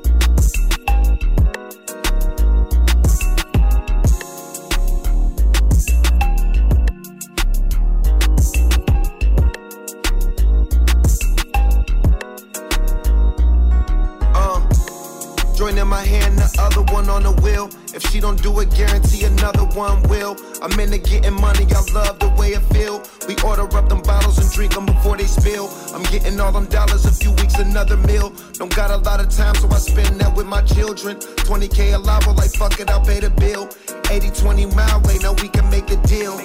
In my hand, the other one on the wheel. If she don't do it, guarantee another one will. I'm into getting money, I love the way it feel. We order up them bottles and drink them before they spill. I'm getting all them dollars, a few weeks, another meal. Don't got a lot of time, so I spend that with my children. twenty K a lava, like fuck it, I'll pay the bill. eighty twenty mile way, now we can make the deal.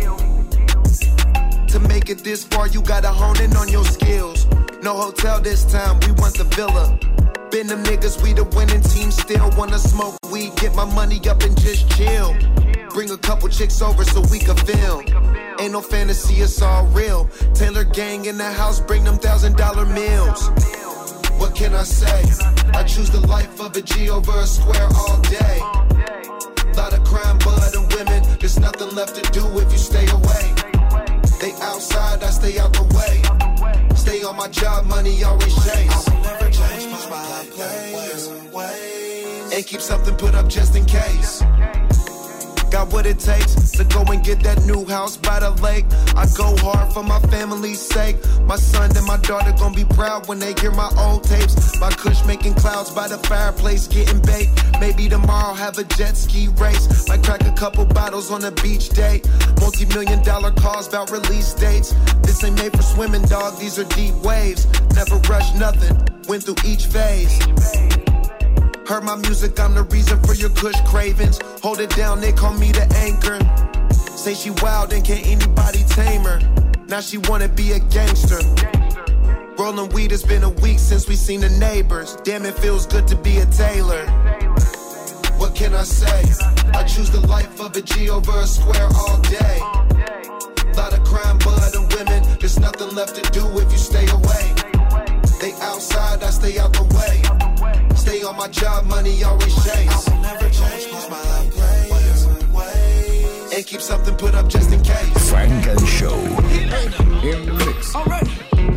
To make it this far, you gotta hone in on your skills. No hotel this time, we want the villa. Been them niggas, we the winning team, still wanna smoke weed, get my money up and just chill. Bring a couple chicks over so we can film. Ain't no fantasy, it's all real. Taylor gang in the house, bring them thousand dollar meals. What can I say? I choose the life of a G over a square all day. Lot of crime, blood and women, there's nothing left to do if you stay away. They outside, I stay out the way. Stay on my job, money always chase. I will never change my place and keep something put up just in case. Got what it takes to go and get that new house by the lake. I go hard for my family's sake. My son and my daughter gon' be proud when they hear my old tapes. My kush making clouds by the fireplace getting baked. Maybe tomorrow have a jet ski race. Might crack a couple bottles on a beach day. Multi-million dollar calls about release dates. This ain't made for swimming, dog, these are deep waves. Never rush nothing, went through each phase. Heard my music, I'm the reason for your kush cravings. Hold it down, they call me the anchor. Say she wild and can't anybody tame her. Now she wanna be a gangster. Rolling weed, it's been a week since we seen the neighbors. Damn, it feels good to be a Taylor. What can I say? I choose the life of a G over a square all day. Lot of crime, blood and women, there's nothing left to do if you stay away. They outside, I stay out the way. Stay on my job, money always chase. I will never change my place and keep something put up just in case. Funk and Show in the mix. All right.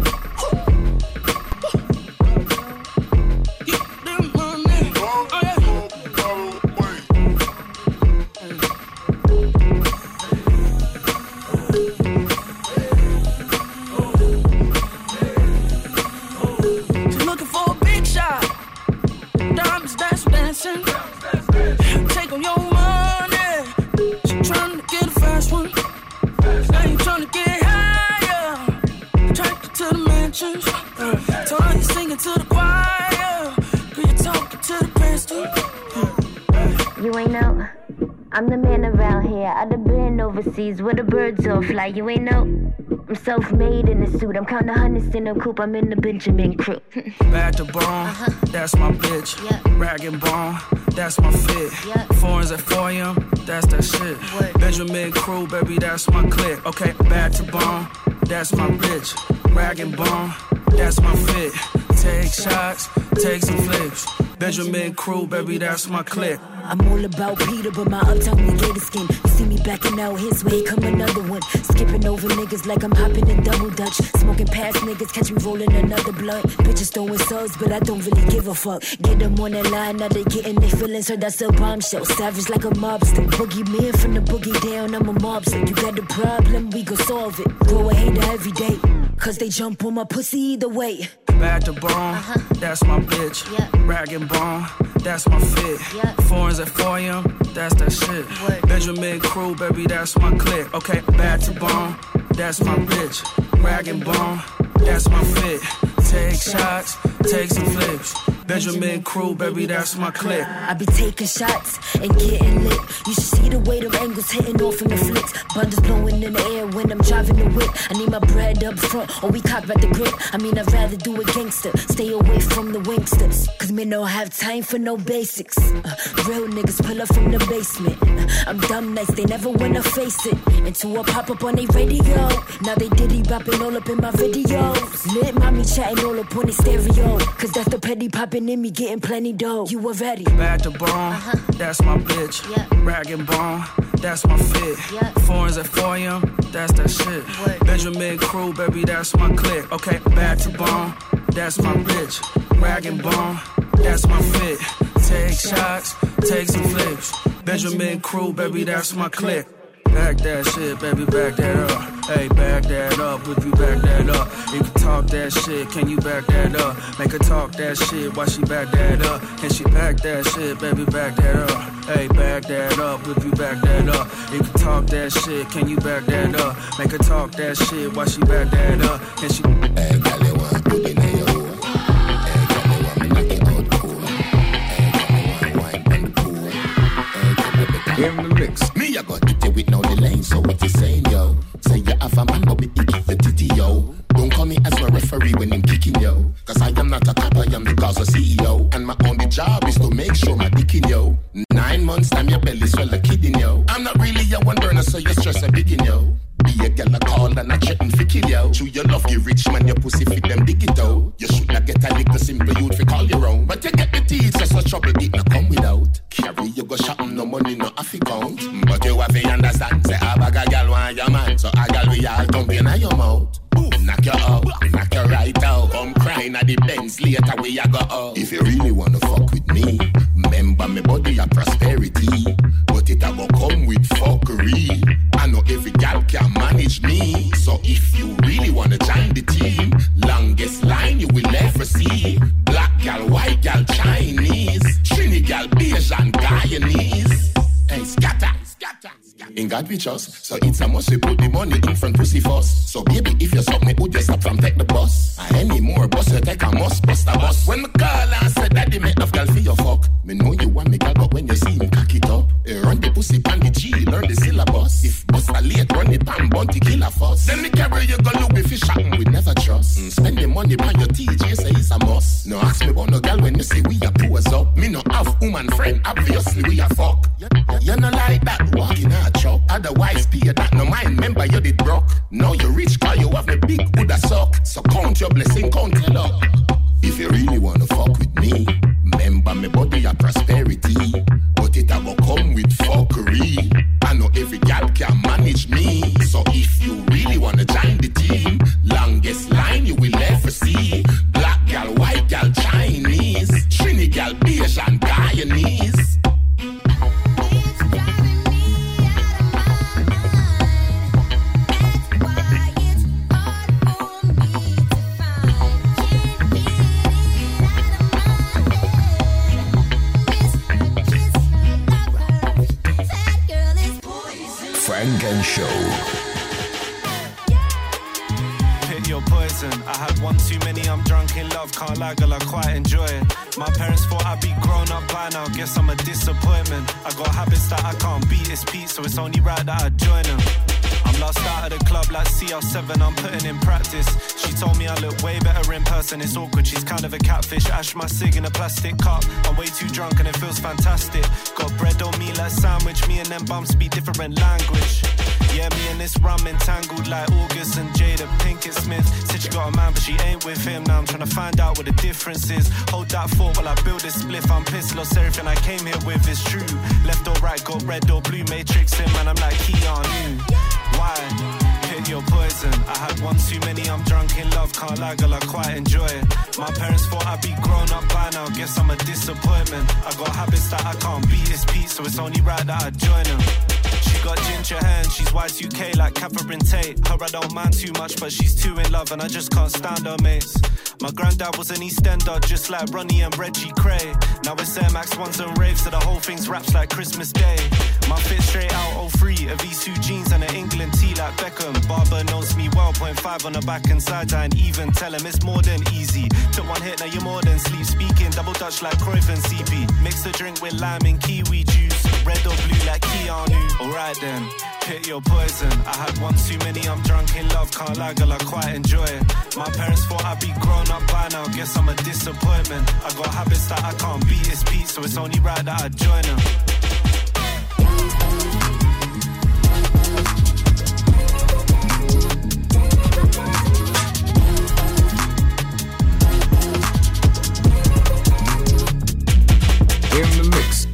Take on your money. She trying to get a fast one. Now you trying to get higher. Attracted to the mansions. Uh, Tony singing to the choir. Girl, you talking to the pastor. You ain't know. I'm the man around here. I done been overseas where the birds all fly. You ain't know. I'm self-made in a suit. I'm counting hundreds in a coupe. I'm in the Benjamin crew. Bad to bone, uh-huh. That's my bitch. Yeah. Rag and bone, that's my fit. Yeah. Foreigns at four a.m., that's that shit. What? Benjamin crew, baby, that's my clique. Okay, bad to bone, that's my bitch. Rag and bone, that's my fit. Take shots, take some flips. Benjamin crew, baby, that's my clique. I'm all about Peter, but my uptown we gator skin. You see me backing out his way, come another one. Skipping over niggas like I'm hopping in double dutch. Smoking past niggas, catch me rolling another blunt. Bitches throwing subs, but I don't really give a fuck. Get them on that line, now they getting their feelings hurt, that's a bombshell. Savage like a mobster. Boogie man from the boogie down, I'm a mobster. You got a problem, we gon' solve it. Grow a hater every day, cause they jump on my pussy either way. bad to bone, uh-huh. That's my bitch. Yeah. Rag and bone, that's my fit. Yeah. Foreigns at four a.m., that's that shit. Word. Benjamin Crew, baby, that's my clique. Okay, bad to bone, that's my bitch. Rag and bone, that's my fit. Take shots, take some flips. Benjamin Crew, baby, that's my clique. I be taking shots and getting lit. You should see the way the angles hitting off in the flicks. Bundles blowing in the air when I'm driving the whip. I need my bread up front or we cock back the grip. I mean, I'd rather do it gangster. Stay away from the wingsters. Cause me no have time for no basics. Uh, real niggas pull up from the basement. Uh, I'm dumb nice, they never wanna face it. Until I pop up on they radio. Now they diddy bopping all up in my videos. Lit mommy chatting all up on the stereo. Cause that's the petty pop in me getting plenty dough. You already bad to bone, uh-huh. That's my bitch. Yeah. Rag and bone, that's my fit. Yeah. Foreigns at four a.m., that's that shit. Word. Benjamin Crew, baby, that's my clique. Okay, bad to bone, that's my bitch. Rag and bone, that's my fit. Take shots, take some flips. Benjamin Crew, baby, that's my clique. Back that shit, baby, back that up. Hey, back that up, if you back that up. If you talk that shit, can you back that up? Make her talk that shit, why she back that up? Can she back that shit, baby, back that up? Hey, back that up, if you back that up. If you talk that shit, can you back that up? Make her talk that shit, why she back that up? Can she... Hey, girl, you want to be in your home. Hey, girl, you want me knock it out cool. Hey, girl, you want wine and cool. Hey, girl, you better hear the mix. Me, I got hit you with no delay, so what you saying, yo? Say you have a man, but we kick the titty, yo. Don't call me as my referee when I'm kicking, yo. Cause I am not a cop, I am the Gaza C E O. And my only job is to make sure my dick in, yo. Nine months time your belly swell a kidding, yo. I'm not really a one burner, so you stress a biggin, yo. Be a girl a call and a threaten fi kill, yo. True your love, you rich man, your pussy fit them dig it, though. You should not get a little simple youth fi call your own. But you get the teeth, so so trouble it not come without. Carry you go shopping, no money, no half count. But you have to understand, say a bag a gal want your man. So a gal we all come in your mouth. Knock you out, knock you right out. Come crying at the Benz, later we a go out. If you really wanna fuck with me, remember me body a prosperity. But it a go come with fuckery. I know every gal can manage me. So if you really wanna join the team, longest line you will ever see. Black gal, white gal, Chinese, Trini gal, Bayesian, Guyanese. Hey, scatter, scatter. In God we trust, so it's a must we put the money in front pussy first. So baby, if you suck me, would you stop from take the bus? I any more bus, you take a must, bust a bus. When me call and say daddy make enough girl for your fuck, me know you want me girl, but when you see me cock it up, eh, run the pussy pan the G, learn the syllabus. If bust a late, run it pan, bounty kill a fuss. Then me carry you go look if you shot we never trust. Mm, spend the money by your T J, say it's a must. No ask me about no girl when you say we a pose up. Me no have woman friend, obviously we a fuck. You, you, you no like that walking out. Otherwise, pay that no mind. Remember you did broke. Now you rich, cause you have a big Buddha sock. So count your blessing, count your luck. If you really wanna fuck with me, remember me body a prosperity. But it a go come with fuckery. I know every gal can manage me. So if you really wanna join the team, longest line you will ever see. Black gal, white gal, Chinese, Trini gal, Bayesian, Guyanese. Frank and Show. Pick your poison. I had one too many, I'm drunk in love. Can't lie, girl, I quite enjoy it. My parents thought I'd be grown up by now. Guess I'm a disappointment. I got habits that I can't beat. It's Pete, so it's only right that I join them. I'm lost out of the club like C R seven, I'm putting in practice. She told me I look way better in person, it's awkward, she's kind of a catfish. Ash my cig in a plastic cup, I'm way too drunk and it feels fantastic. Got bread on me like sandwich, me and them bums speak different language. Yeah, me and this rum entangled like August and Jada Pinkett Smith. Said she got a man but she ain't with him, now I'm trying to find out what the difference is. Hold that thought while I build this spliff, I'm pissed, lost everything I came here with is true. Left or right, got red or blue, Matrix in, man, I'm like Keanu. Why? Pick your poison. I had one too many, I'm drunk in love. Can't lie, girl, I quite enjoy it. My parents thought I'd be grown up by now. Guess I'm a disappointment. I got habits that I can't beat. It's Pete, so it's only right that I join them. She got ginger hands, she's Y two K like Catherine Tate. Her I don't mind too much, but she's too in love and I just can't stand her mates. My granddad was an EastEnder, just like Ronnie and Reggie Cray. Now it's Air Max ones and raves, so the whole thing's raps like Christmas Day. My fit straight out oh three, a V-suit jeans and an England tee like Beckham. Barber knows me well, point five on the back and sides, I ain't even tell him it's more than easy. Took one hit, now you're more than sleep. Speaking double Dutch like Cruyff and C P. Mix the drink with lime and kiwi juice, red or blue like Keanu. Alright then, pick your poison. I had one too many, I'm drunk in love, can't lie, girl, I quite enjoy it. My parents thought I'd be grown up by now, guess I'm a disappointment. I got habits that I can't beat, it's Pete, so it's only right that I join them. In the mix.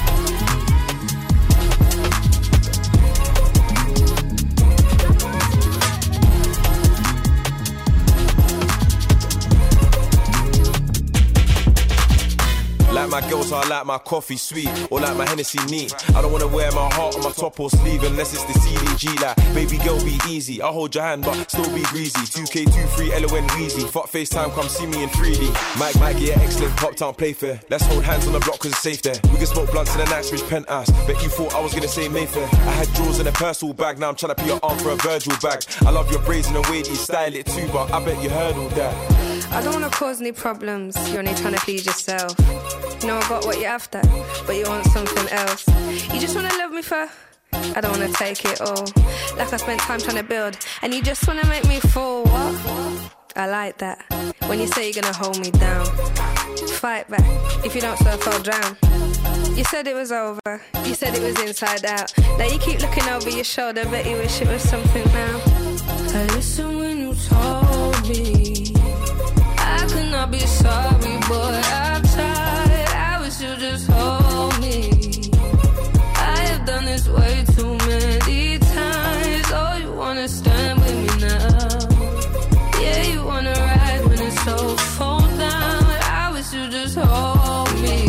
Like my girls, I like my coffee sweet, or like my Hennessy neat. I don't wanna wear my heart on my top or sleeve unless it's the C D G. Like, baby girl, be easy. I'll hold your hand, but still be greasy. two K twenty-three, L O N Weezy. Fuck FaceTime, come see me in three D. Mike, Mike, yeah, excellent. Pop town, play fair. Let's hold hands on the block, cause it's safe there. We can smoke blunts in the Knightsbridge penthouse. Bet you thought I was gonna say Mayfair. I had drawers in a personal bag, now I'm trying to put your arm for a Virgil bag. I love your braids and the way that you style it too, but I bet you heard all that. I don't wanna cause any problems, you're only trying to please yourself. You know I got what you're after, but you want something else. You just wanna love me for, I don't wanna take it all. Like I spent time trying to build, and you just wanna make me fall, what? I like that, when you say you're gonna hold me down. Fight back, if you don't surf I'll drown. You said it was over, you said it was inside out. Now you keep looking over your shoulder, bet you wish it was something now. I listened when you told me I could not be sorry, boy, I've tried. I wish you just hold me. I have done this way too many times. Oh, you wanna stand with me now? Yeah, you wanna ride when it's so fall down. I wish you just hold me.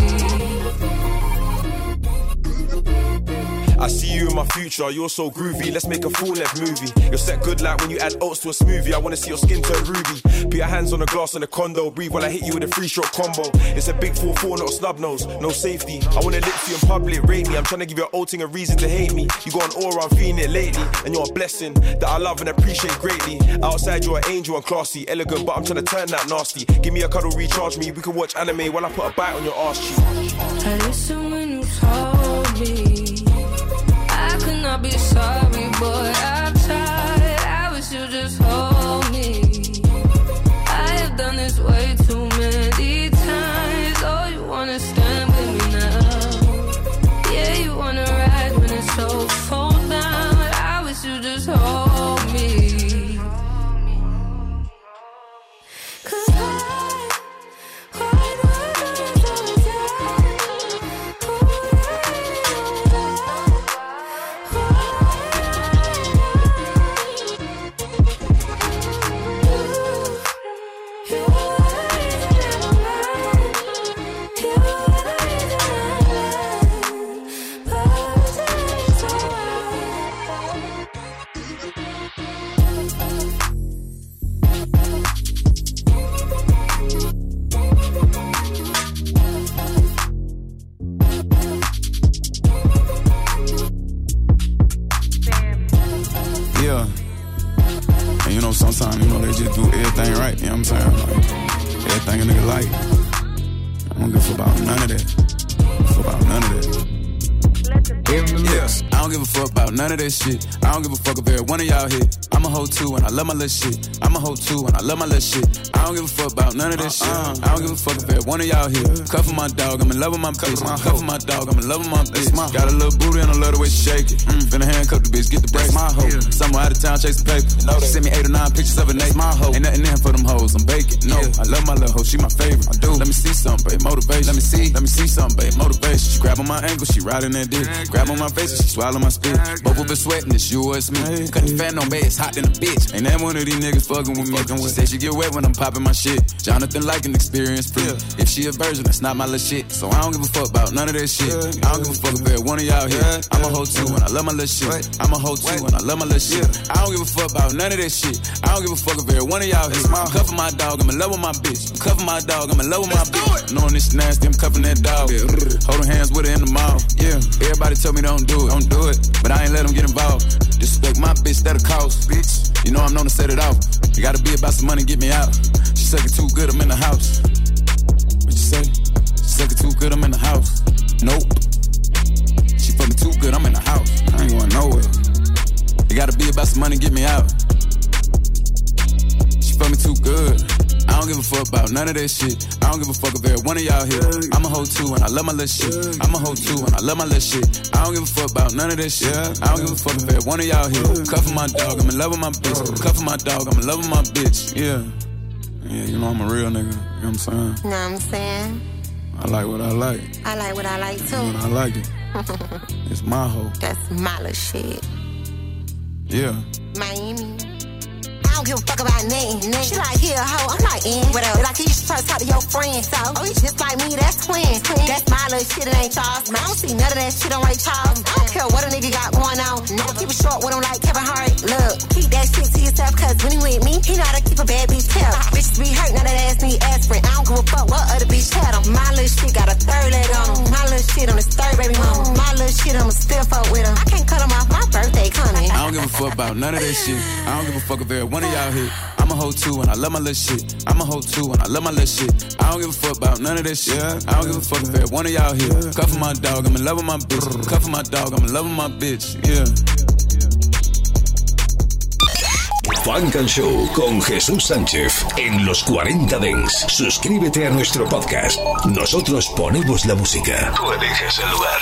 I see you in my future, you're so groovy. Let's make a full-length movie. You're set good like when you add oats to a smoothie. I wanna see your skin turn ruby. Put your hands on the glass in the condo. Breathe while I hit you with a three-stroke combo. It's a big four four, not a snub nose. No safety. I wanna lick you in public, rate me. I'm trying to give your old thing a reason to hate me. You got an aura, I'm feeling it lately. And you're a blessing that I love and appreciate greatly. Outside you're an angel and classy, elegant, but I'm trying to turn that nasty. Give me a cuddle, recharge me. We can watch anime while I put a bite on your arse cheek. I listen when you told me I could not be sorry, boy, I've tried. I wish you just hold me. I have done this way too many times. Oh, you wanna stand with me now? Yeah, you wanna ride when it's so fall down. I wish you just hold me. Cause I, why do I sometimes, you know, they just do everything right, you know what I'm saying? Like, everything a nigga like. I don't give a fuck about none of that. I don't give a fuck about none of that. Yeah, I don't give a fuck about none of that shit. I don't give a fuck if every one of y'all hit. I'm a hoe too and I love my little shit. I'm a hoe too and I love my little shit. I don't give a fuck about none of that shit. I don't give a fuck if every one of y'all hit. Cuff my dog, I'm in love with my bitch. Cuff my dog, I'm in love with my bitch. Got a little booty and I love the way she shake it. Mm. Finna handcuff the bitch, get the brace. My hoe. Somewhere out of town chasing paper. She send me eight or nine pictures of a Nate. My hoe. Ain't nothing in for them hoes, I'm baking. No, I love my little hoe, she my favorite. I do. Let me see something, babe, motivation. Let me see, let me see something, babe, motivation. She grab on my ankle, she riding that dick. Grab on my face and she swallow my spit. Both of us sweating, it's you or it's me. Cut the fan on bed, it's hot than a bitch. Ain't that one of these niggas fucking with me? She said she get wet when I'm popping my shit. Jonathan like an experience free. If she a virgin, that's not my little shit. So I don't give a fuck about none of that shit. I don't give a fuck if every one of y'all here. I'm a hoe too and I love my little shit. I'm a hoe too and I love my little shit. I don't give a fuck about none of that shit. I don't give a fuck if every one of y'all here. I'm cuffing my dog, I'm in love with my bitch. I'm cuffing my dog, I'm in love with my bitch. Knowing this nasty, I'm cuffing that dog. Holding hands with her in the mall. Yeah, everybody tell me don't do it, don't do it. But I ain't let them get involved. Disrespect my bitch, that'll cost, bitch. You know I'm known to set it off. You gotta be about some money, get me out. She suck it too good, I'm in the house. What you say? She suck it too good, I'm in the house. Nope. She fucking too good, I'm in the house. I ain't going nowhere. You gotta be about some money, get me out. She fuck me too good. I don't give a fuck about none of that shit. I don't give a fuck if every one of y'all here. I'm a hoe too and I love my little shit. I'm a hoe too and I love my little shit. I don't give a fuck about none of that shit. I don't give a fuck if every one of y'all here. Cuffing my dog, I'm in love with my bitch. Cuffing my dog, I'm in love with my bitch. Yeah. Yeah, you know I'm a real nigga. You know what I'm saying? Know what I'm saying? I like what I like. I like what I like too. And I like it. It's my hoe. That's my little shit. Yeah. Miami. I don't give a fuck about name. She like, here, hoe. I'm like, in. Whatever. Like, you should try to talk to your friend. So, oh, you just like me. That's twin. twin. That's my little shit. It ain't Charles. Man, I don't see none of that shit on Ray Charles. I don't care what a nigga got going on. Never keep it short with him like Kevin Hart. Look, keep that shit to yourself, cause when he with me, he know how to keep a bad bitch tail. Bitches be hurt, now that ass need aspirin. I don't give a fuck what other bitch had him. My little shit got a third leg on him. My little shit on his third baby mama. My little shit, I'ma still fuck with him. I can't cut him off, my birthday coming. I don't give a fuck about none of that shit. I don't give a fuck if every one of y'all here. I'm a hoe too and I love my little shit. I'm a hoe too and I love my little shit. I don't give a fuck about none of that shit. I don't give a fuck if every one of y'all here. Cuffing my dog, I'm in love with my bitch. Cuffing my dog, I'm in love with my bitch. Yeah. Funk and Show con Jesús Sánchez en los cuarenta Dents. Suscríbete a nuestro podcast. Nosotros ponemos la música. Tú eliges el lugar.